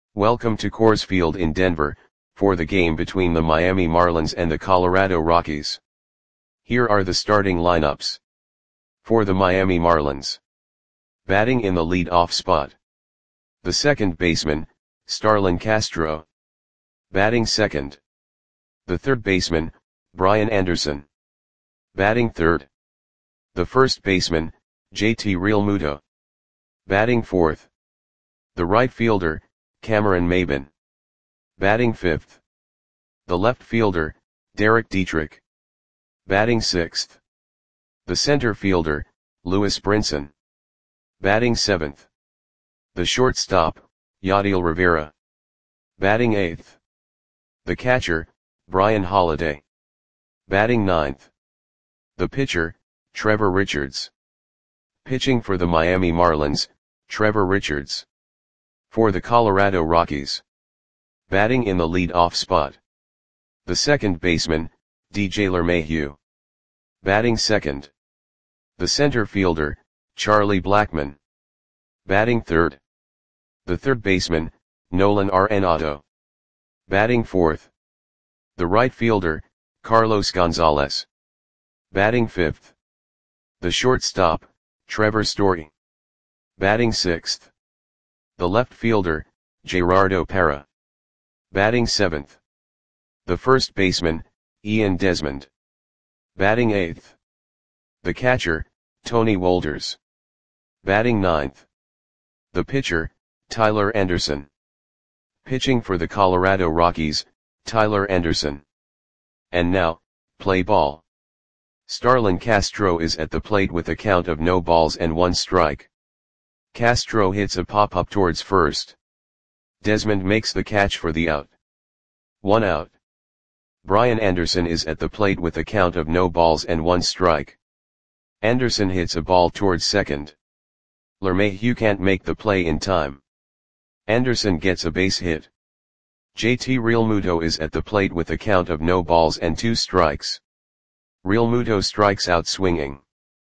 Welcome to Coors Field in Denver, for the game between the Miami Marlins and the Colorado Rockies. Here are the starting lineups. For the Miami Marlins. Batting in the lead-off spot. The second baseman, Starlin Castro. Batting second. The third baseman, Brian Anderson. Batting third. The first baseman, JT Realmuto. Batting fourth. The right fielder, Cameron Maybin. Batting fifth. The left fielder, Derek Dietrich. Batting sixth. The center fielder, Lewis Brinson. Batting seventh. The shortstop, Yadiel Rivera. Batting eighth. The catcher, Brian Holiday. Batting ninth. The pitcher, Trevor Richards. Pitching for the Miami Marlins, Trevor Richards. For the Colorado Rockies. Batting in the lead-off spot. The second baseman, DJ LeMahieu. Batting second. The center fielder, Charlie Blackmon. Batting third. The third baseman, Nolan Arenado. Batting fourth. The right fielder, Carlos Gonzalez. Batting fifth. The shortstop, Trevor Story. Batting sixth. The left fielder, Gerardo Parra. Batting seventh. The first baseman, Ian Desmond. Batting eighth. The catcher, Tony Wolders. Batting ninth. The pitcher, Tyler Anderson. Pitching for the Colorado Rockies, Tyler Anderson. And now, play ball. Starlin Castro is at the plate with a count of no balls and one strike. Castro hits a pop-up towards first. Desmond makes the catch for the out. 1 out. Brian Anderson is at the plate with a count of no balls and one strike. Anderson hits a ball towards second. LeMahieu can't make the play in time. Anderson gets a base hit. JT Realmuto is at the plate with a count of no balls and two strikes. Realmuto strikes out swinging.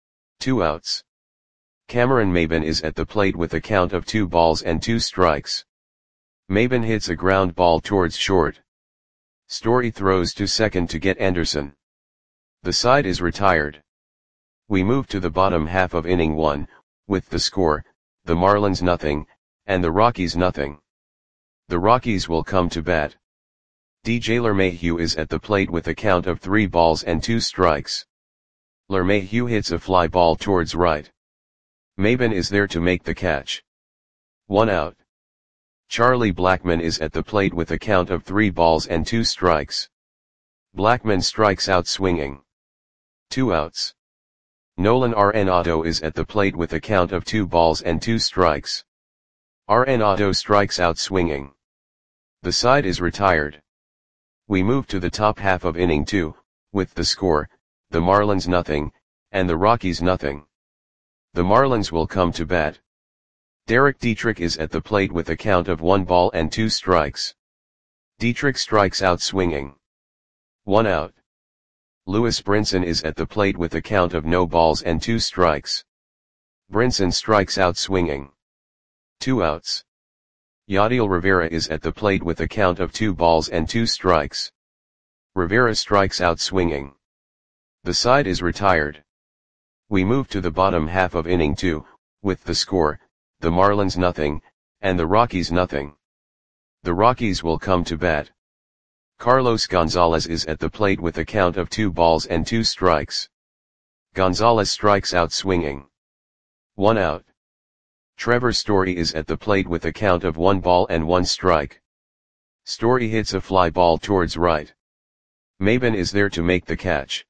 2 outs. Cameron Maybin is at the plate with a count of 2 balls and 2 strikes. Maybin hits a ground ball towards short. Story throws to second to get Anderson. The side is retired. We move to the bottom half of inning 1, with the score, the Marlins nothing, and the Rockies nothing. The Rockies will come to bat. DJ LeMahieu is at the plate with a count of 3 balls and 2 strikes. LeMahieu hits a fly ball towards right. Maybin is there to make the catch. 1 out. Charlie Blackmon is at the plate with a count of 3 balls and 2 strikes. Blackmon strikes out swinging. 2 outs. Nolan Arenado is at the plate with a count of 2 balls and 2 strikes. Arenado strikes out swinging. The side is retired. We move to the top half of inning 2, with the score, the Marlins nothing, and the Rockies nothing. The Marlins will come to bat. Derek Dietrich is at the plate with a count of 1 ball and 2 strikes. Dietrich strikes out swinging. 1 out. Lewis Brinson is at the plate with a count of no balls and 2 strikes. Brinson strikes out swinging. 2 outs. Yadiel Rivera is at the plate with a count of 2 balls and 2 strikes. Rivera strikes out swinging. The side is retired. We move to the bottom half of inning 2, with the score, the Marlins nothing, and the Rockies nothing. The Rockies will come to bat. Carlos Gonzalez is at the plate with a count of 2 balls and 2 strikes. Gonzalez strikes out swinging. 1 out. Trevor Story is at the plate with a count of 1 ball and 1 strike. Story hits a fly ball towards right. Maybin is there to make the catch.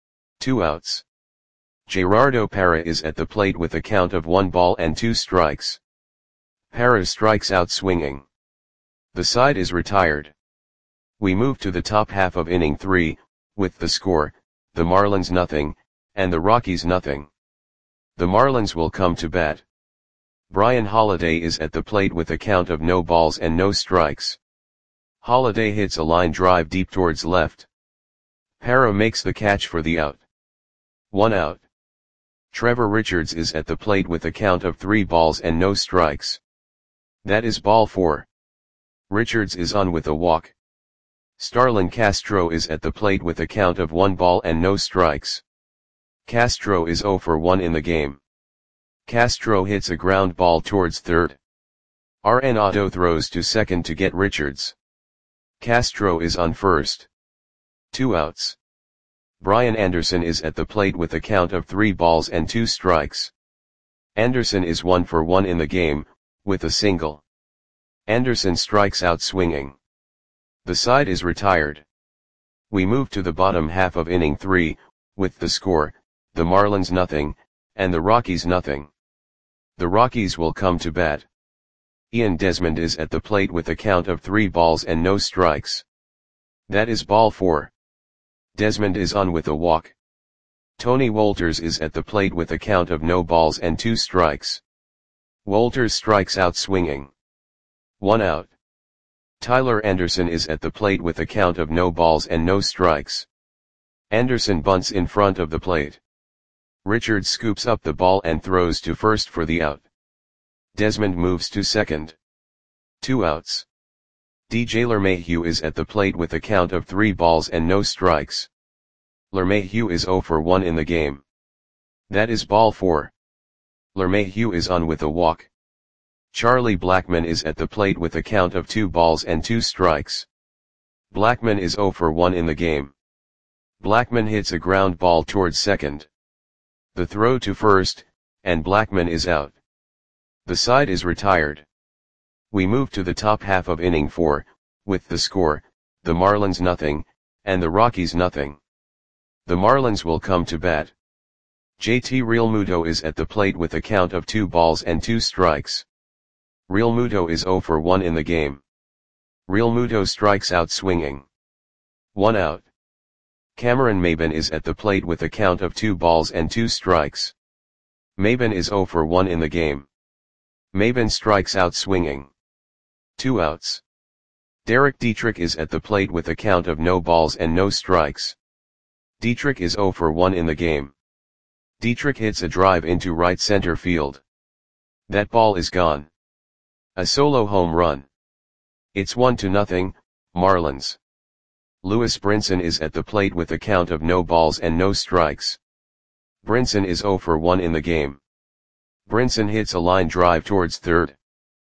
2 outs. Gerardo Parra is at the plate with a count of 1 ball and 2 strikes. Parra strikes out swinging. The side is retired. We move to the top half of inning 3, with the score, the Marlins nothing, and the Rockies nothing. The Marlins will come to bat. Brian Holiday is at the plate with a count of no balls and no strikes. Holiday hits a line drive deep towards left. Parra makes the catch for the out. 1 out. Trevor Richards is at the plate with a count of 3 balls and no strikes. That is ball 4. Richards is on with a walk. Starlin Castro is at the plate with a count of 1 ball and no strikes. Castro is 0 for 1 in the game. Castro hits a ground ball towards third. Arenado throws to second to get Richards. Castro is on first. 2 outs. Brian Anderson is at the plate with a count of 3 balls and 2 strikes. Anderson is 1 for 1 in the game, with a single. Anderson strikes out swinging. The side is retired. We move to the bottom half of inning 3, with the score, the Marlins nothing, and the Rockies nothing. The Rockies will come to bat. Ian Desmond is at the plate with a count of 3 balls and no strikes. That is ball 4. Desmond is on with a walk. Tony Wolters is at the plate with a count of no balls and 2 strikes. Wolters strikes out swinging. 1 out. Tyler Anderson is at the plate with a count of no balls and no strikes. Anderson bunts in front of the plate. Richards scoops up the ball and throws to first for the out. Desmond moves to second. 2 outs. DJ LeMahieu is at the plate with a count of 3 balls and no strikes. LeMahieu is 0 for 1 in the game. That is ball 4. LeMahieu is on with a walk. Charlie Blackmon is at the plate with a count of 2 balls and 2 strikes. Blackmon is 0 for 1 in the game. Blackmon hits a ground ball towards second. The throw to first, and Blackmon is out. The side is retired. We move to the top half of inning 4, with the score, the Marlins nothing, and the Rockies nothing. The Marlins will come to bat. JT Realmuto is at the plate with a count of 2 balls and 2 strikes. Realmuto is 0 for 1 in the game. Realmuto strikes out swinging. 1 out. Cameron Maybin is at the plate with a count of 2 balls and 2 strikes. Maybin is 0 for 1 in the game. Maybin strikes out swinging. 2 outs. Derek Dietrich is at the plate with a count of no balls and no strikes. Dietrich is 0 for 1 in the game. Dietrich hits a drive into right center field. That ball is gone. A solo home run. It's 1-0, Marlins. Lewis Brinson is at the plate with a count of no balls and no strikes. Brinson is 0 for 1 in the game. Brinson hits a line drive towards third.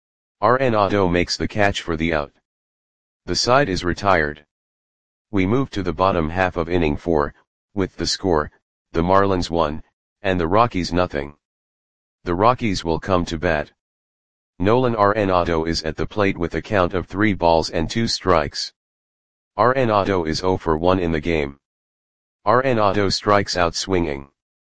Arenado makes the catch for the out. The side is retired. We move to the bottom half of inning 4, with the score, the Marlins 1, and the Rockies nothing. The Rockies will come to bat. Nolan Arenado is at the plate with a count of 3 balls and 2 strikes. Arenado is 0 for 1 in the game. Arenado strikes out swinging.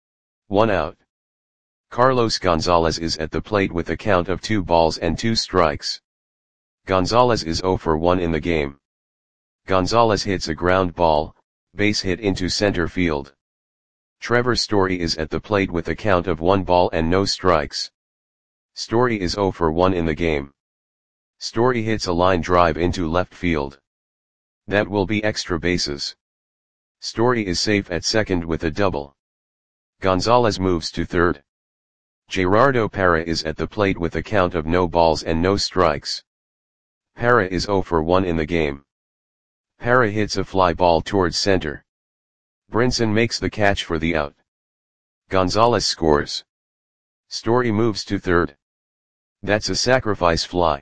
1 out. Carlos Gonzalez is at the plate with a count of 2 balls and 2 strikes. Gonzalez is 0 for 1 in the game. Gonzalez hits a ground ball, base hit into center field. Trevor Story is at the plate with a count of 1 ball and no strikes. Story is 0 for 1 in the game. Story hits a line drive into left field. That will be extra bases. Story is safe at second with a double. Gonzalez moves to third. Gerardo Parra is at the plate with a count of no balls and no strikes. Parra is 0 for 1 in the game. Parra hits a fly ball towards center. Brinson makes the catch for the out. Gonzalez scores. Story moves to third. That's a sacrifice fly.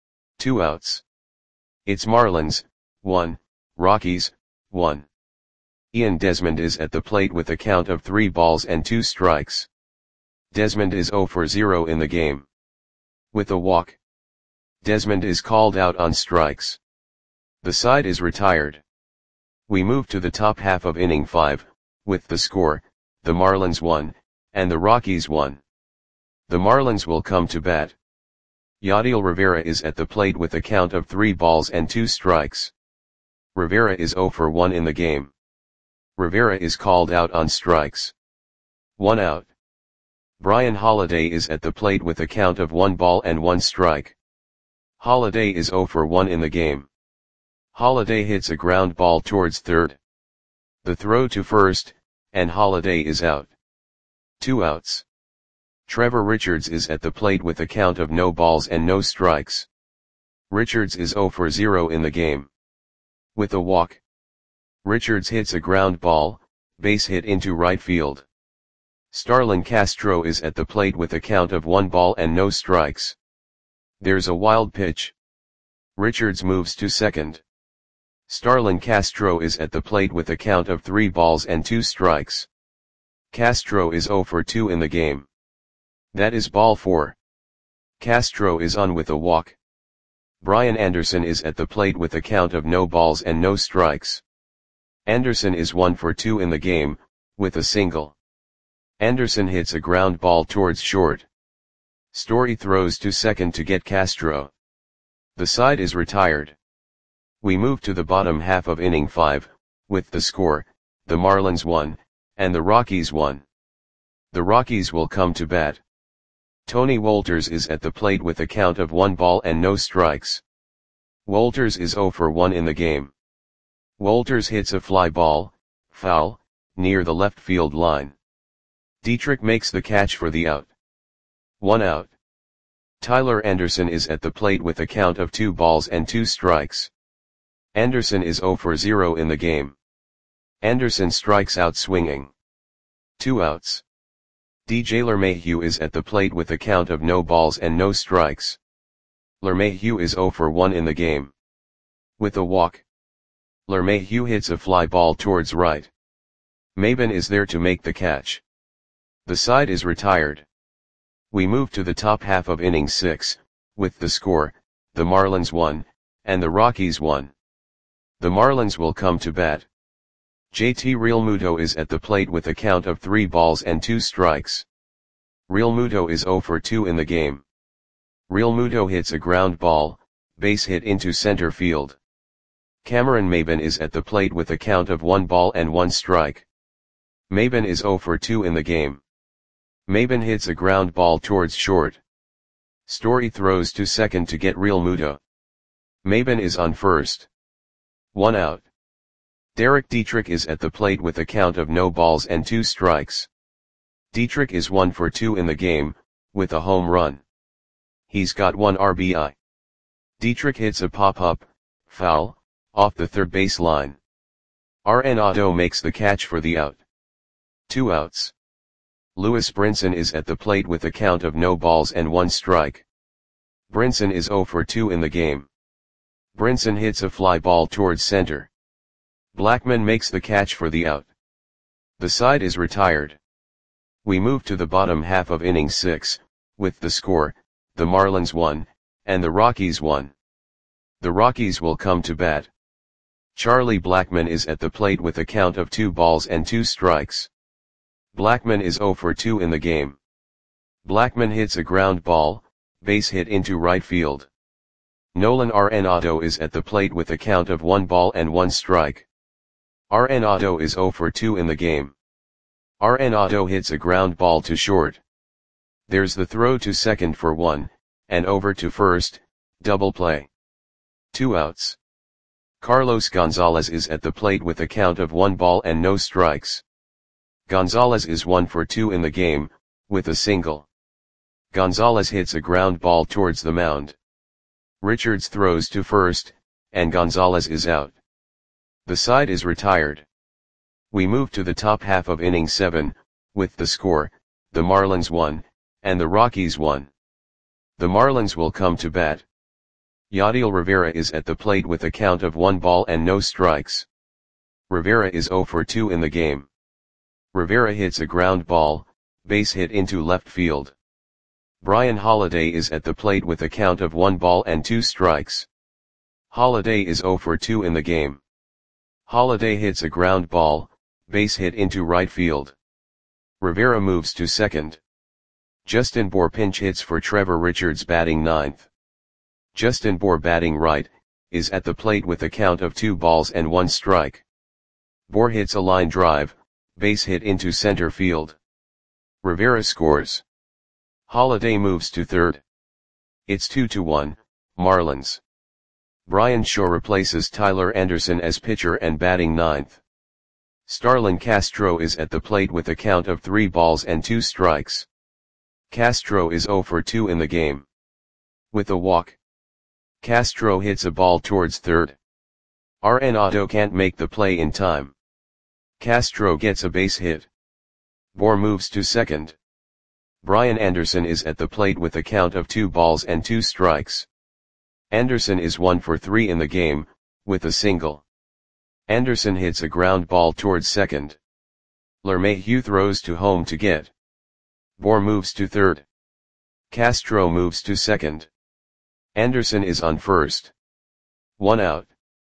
2 outs. It's Marlins, 1, Rockies, 1. Ian Desmond is at the plate with a count of 3 balls and 2 strikes. Desmond is 0 for 0 in the game. With a walk. Desmond is called out on strikes. The side is retired. We move to the top half of inning 5, with the score, the Marlins 1, and the Rockies 1. The Marlins will come to bat. Yadiel Rivera is at the plate with a count of 3 balls and 2 strikes. Rivera is 0 for 1 in the game. Rivera is called out on strikes. 1 out. Brian Holiday is at the plate with a count of 1 ball and 1 strike. Holiday is 0 for 1 in the game. Holiday hits a ground ball towards third. The throw to first, and Holiday is out. 2 outs. Trevor Richards is at the plate with a count of no balls and no strikes. Richards is 0 for 0 in the game. With a walk. Richards hits a ground ball, base hit into right field. Starlin Castro is at the plate with a count of 1 ball and no strikes. There's a wild pitch. Richards moves to second. Starlin Castro is at the plate with a count of 3 balls and 2 strikes. Castro is 0 for 2 in the game. That is ball 4. Castro is on with a walk. Brian Anderson is at the plate with a count of no balls and no strikes. Anderson is 1 for 2 in the game, with a single. Anderson hits a ground ball towards short. Story throws to second to get Castro. The side is retired. We move to the bottom half of inning 5, with the score, the Marlins 1, and the Rockies 1. The Rockies will come to bat. Tony Wolters is at the plate with a count of 1 ball and no strikes. Wolters is 0 for 1 in the game. Wolters hits a fly ball, foul, near the left field line. Dietrich makes the catch for the out. 1 out. Tyler Anderson is at the plate with a count of 2 balls and 2 strikes. Anderson is 0 for 0 in the game. Anderson strikes out swinging. 2 outs. DJ LeMahieu is at the plate with a count of no balls and no strikes. LeMahieu is 0 for 1 in the game. With a walk. LeMahieu hits a fly ball towards right. Maben is there to make the catch. The side is retired. We move to the top half of inning 6, with the score, the Marlins 1, and the Rockies 1. The Marlins will come to bat. JT Realmuto is at the plate with a count of 3 balls and 2 strikes. Realmuto is 0 for 2 in the game. Realmuto hits a ground ball, base hit into center field. Cameron Maben is at the plate with a count of 1 ball and 1 strike. Maben is 0 for 2 in the game. Maben hits a ground ball towards short. Story throws to second to get Realmuto. Maben is on first. 1 out. Derek Dietrich is at the plate with a count of no balls and 2 strikes. Dietrich is 1 for 2 in the game, with a home run. He's got 1 RBI. Dietrich hits a pop-up, foul, off the third base line. Arenado makes the catch for the out. 2 outs. Lewis Brinson is at the plate with a count of no balls and 1 strike. Brinson is 0 for 2 in the game. Brinson hits a fly ball towards center. Blackman makes the catch for the out. The side is retired. We move to the bottom half of inning 6, with the score, the Marlins 1, and the Rockies 1. The Rockies will come to bat. Charlie Blackman is at the plate with a count of 2 balls and 2 strikes. Blackman is 0 for 2 in the game. Blackman hits a ground ball, base hit into right field. Nolan Arenado is at the plate with a count of 1 ball and 1 strike. Arenado is 0 for 2 in the game. Arenado hits a ground ball to short. There's the throw to second for 1, and over to first, double play. 2 outs. Carlos Gonzalez is at the plate with a count of 1 ball and no strikes. Gonzalez is 1 for 2 in the game, with a single. Gonzalez hits a ground ball towards the mound. Richards throws to first, and Gonzalez is out. The side is retired. We move to the top half of inning 7, with the score, the Marlins 1, and the Rockies 1. The Marlins will come to bat. Yadiel Rivera is at the plate with a count of 1 ball and no strikes. Rivera is 0 for 2 in the game. Rivera hits a ground ball, base hit into left field. Brian Holiday is at the plate with a count of 1 ball and 2 strikes. Holiday is 0 for 2 in the game. Holiday hits a ground ball, base hit into right field. Rivera moves to second. Justin Bour pinch hits for Trevor Richards batting ninth. Justin Bour batting right, is at the plate with a count of 2 balls and 1 strike. Bour hits a line drive, base hit into center field. Rivera scores. Holiday moves to third. It's 2-1, Marlins. Brian Shaw replaces Tyler Anderson as pitcher and batting ninth. Starlin Castro is at the plate with a count of 3 balls and 2 strikes. Castro is 0 for 2 in the game. With a walk. Castro hits a ball towards third. Arenado can't make the play in time. Castro gets a base hit. Bour moves to second. Brian Anderson is at the plate with a count of 2 balls and 2 strikes. Anderson is 1 for 3 in the game, with a single. Anderson hits a ground ball towards second. LeMahieu throws to home to get. Bour moves to third. Castro moves to second. Anderson is on first. 1 out.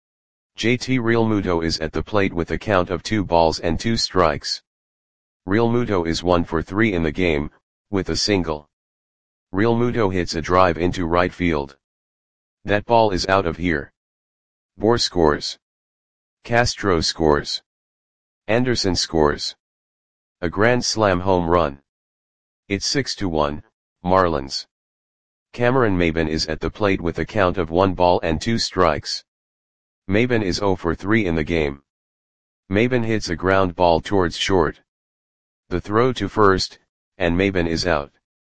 JT Realmuto is at the plate with a count of 2 balls and 2 strikes. Realmuto is 1 for 3 in the game, with a single. Realmuto hits a drive into right field. That ball is out of here. Bour scores. Castro scores. Anderson scores. A grand slam home run. It's 6-1, Marlins. Cameron Maybin is at the plate with a count of 1 ball and 2 strikes. Maybin is 0 for 3 in the game. Maybin hits a ground ball towards short. The throw to first, and Maybin is out.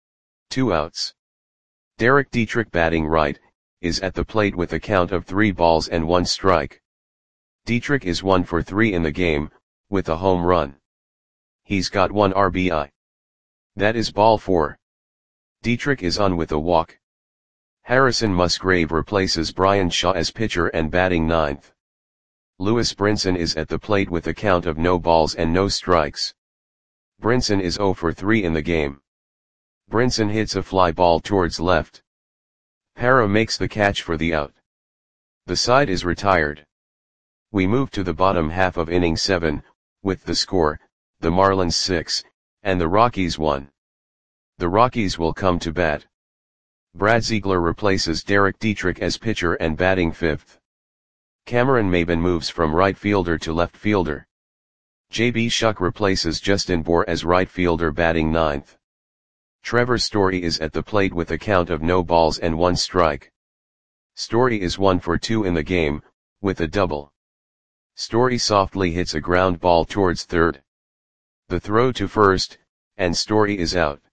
2 outs. Derek Dietrich, batting right, is at the plate with a count of 3 balls and 1 strike. Dietrich is 1 for 3 in the game, with a home run. He's got 1 RBI. That is ball 4. Dietrich is on with a walk. Harrison Musgrave replaces Brian Shaw as pitcher and batting ninth. Lewis Brinson is at the plate with a count of no balls and no strikes. Brinson is 0 for 3 in the game. Brinson hits a fly ball towards left. Parra makes the catch for the out. The side is retired. We move to the bottom half of inning 7, with the score, the Marlins 6, and the Rockies 1. The Rockies will come to bat. Brad Ziegler replaces Derek Dietrich as pitcher and batting 5th. Cameron Maybin moves from right fielder to left fielder. J.B. Shuck replaces Justin Bour as right fielder, batting 9th. Trevor Story is at the plate with a count of no balls and 1 strike. Story is 1 for 2 in the game, with a double. Story softly hits a ground ball towards third. The throw to first, and Story is out.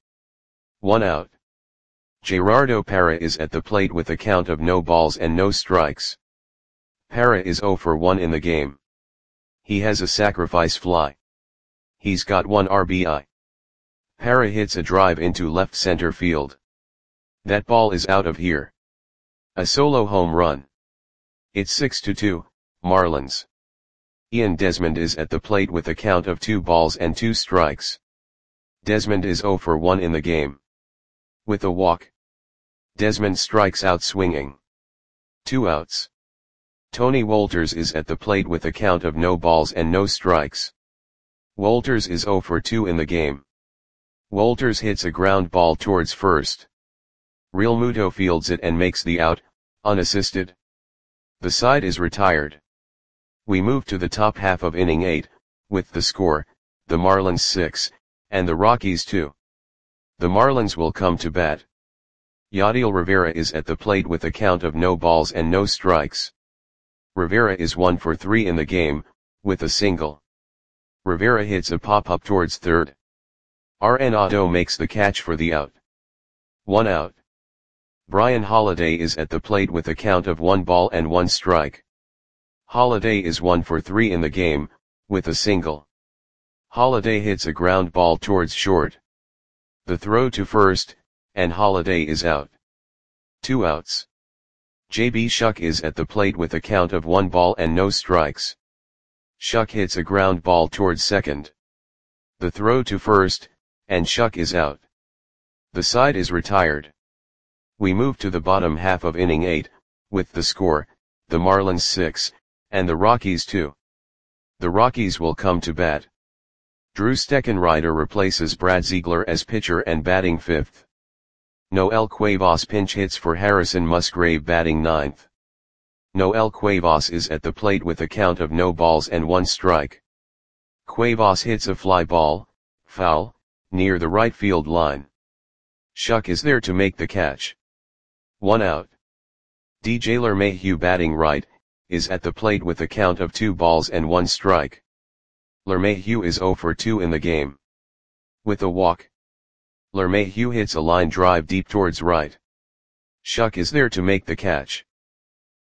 1 out. Gerardo Parra is at the plate with a count of no balls and no strikes. Parra is 0 for 1 in the game. He has a sacrifice fly. He's got 1 RBI. Parra hits a drive into left center field. That ball is out of here. A solo home run. It's 6-2, Marlins. Ian Desmond is at the plate with a count of 2 balls and 2 strikes. Desmond is 0 for 1 in the game. With a walk. Desmond strikes out swinging. 2 outs. Tony Wolters is at the plate with a count of no balls and no strikes. Wolters is 0 for 2 in the game. Wolters hits a ground ball towards first. Realmuto fields it and makes the out, unassisted. The side is retired. We move to the top half of inning 8, with the score, the Marlins 6, and the Rockies 2. The Marlins will come to bat. Yadiel Rivera is at the plate with a count of no balls and no strikes. Rivera is 1 for 3 in the game, with a single. Rivera hits a pop-up towards third. Arenado makes the catch for the out. 1 out. Brian Holiday is at the plate with a count of 1 ball and 1 strike. Holiday is 1 for 3 in the game, with a single. Holiday hits a ground ball towards short. The throw to first, and Holiday is out. 2 outs. J.B. Shuck is at the plate with a count of 1 ball and no strikes. Shuck hits a ground ball towards second. The throw to first, and Shuck is out. The side is retired. We move to the bottom half of inning 8, with the score, the Marlins 6, and the Rockies 2. The Rockies will come to bat. Drew Steckenrider replaces Brad Ziegler as pitcher and batting 5th. Noel Cuevas pinch hits for Harrison Musgrave, batting 9th. Noel Cuevas is at the plate with a count of no balls and 1 strike. Cuevas hits a fly ball, foul, near the right field line. Shuck is there to make the catch. 1 out. DJ LeMahieu, batting right, is at the plate with a count of 2 balls and 1 strike. LeMahieu is 0 for 2 in the game. With a walk. LeMahieu hits a line drive deep towards right. Shuck is there to make the catch.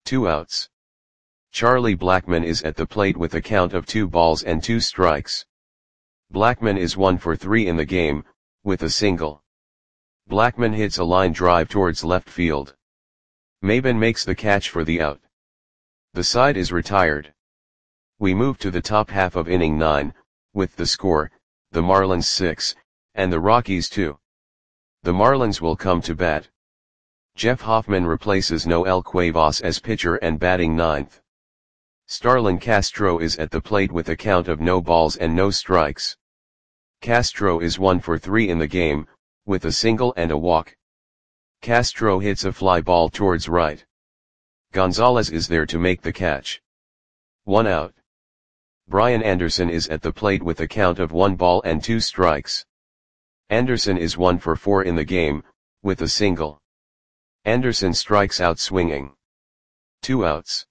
2 outs. Charlie Blackmon is at the plate with a count of 2 balls and 2 strikes. Blackmon is 1 for 3 in the game, with a single. Blackmon hits a line drive towards left field. Maben makes the catch for the out. The side is retired. We move to the top half of inning 9, with the score, the Marlins 6, and the Rockies 2. The Marlins will come to bat. Jeff Hoffman replaces Noel Cuevas as pitcher and batting 9th. Starlin Castro is at the plate with a count of no balls and no strikes. Castro is 1 for 3 in the game, with a single and a walk. Castro hits a fly ball towards right. Gonzalez is there to make the catch. 1 out. Brian Anderson is at the plate with a count of 1 ball and 2 strikes. Anderson is 1 for 4 in the game, with a single. Anderson strikes out swinging. 2 outs.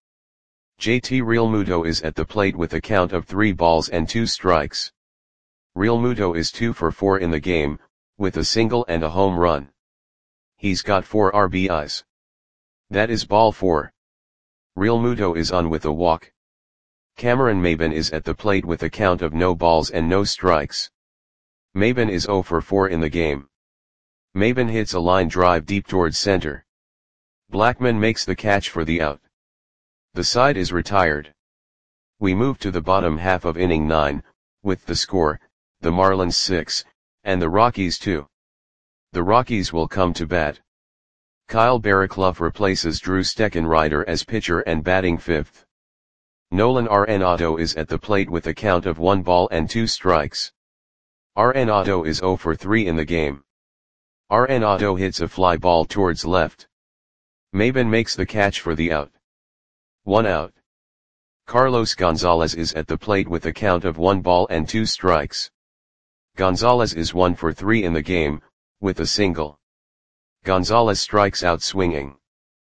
JT Realmuto is at the plate with a count of 3 balls and 2 strikes. Realmuto is 2 for 4 in the game, with a single and a home run. He's got 4 RBIs. That is ball 4. Realmuto is on with a walk. Cameron Maben is at the plate with a count of no balls and no strikes. Maben is 0 for 4 in the game. Maben hits a line drive deep towards center. Blackmon makes the catch for the out. The side is retired. We move to the bottom half of inning 9, with the score, the Marlins 6, and the Rockies 2. The Rockies will come to bat. Kyle Barraclough replaces Drew Steckenrider as pitcher and batting 5th. Nolan Arenado is at the plate with a count of 1 ball and 2 strikes. Arenado is 0 for 3 in the game. Arenado hits a fly ball towards left. Maben makes the catch for the out. 1 out. Carlos Gonzalez is at the plate with a count of 1 ball and 2 strikes. Gonzalez is 1 for 3 in the game, with a single. Gonzalez strikes out swinging.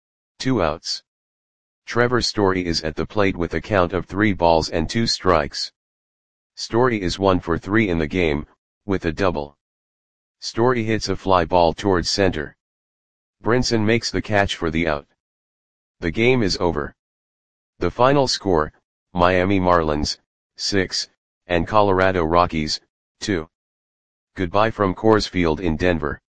2 outs. Trevor Story is at the plate with a count of 3 balls and 2 strikes. Story is 1 for 3 in the game, with a double. Story hits a fly ball towards center. Brinson makes the catch for the out. The game is over. The final score, Miami Marlins, 6, and Colorado Rockies, 2. Goodbye from Coors Field in Denver.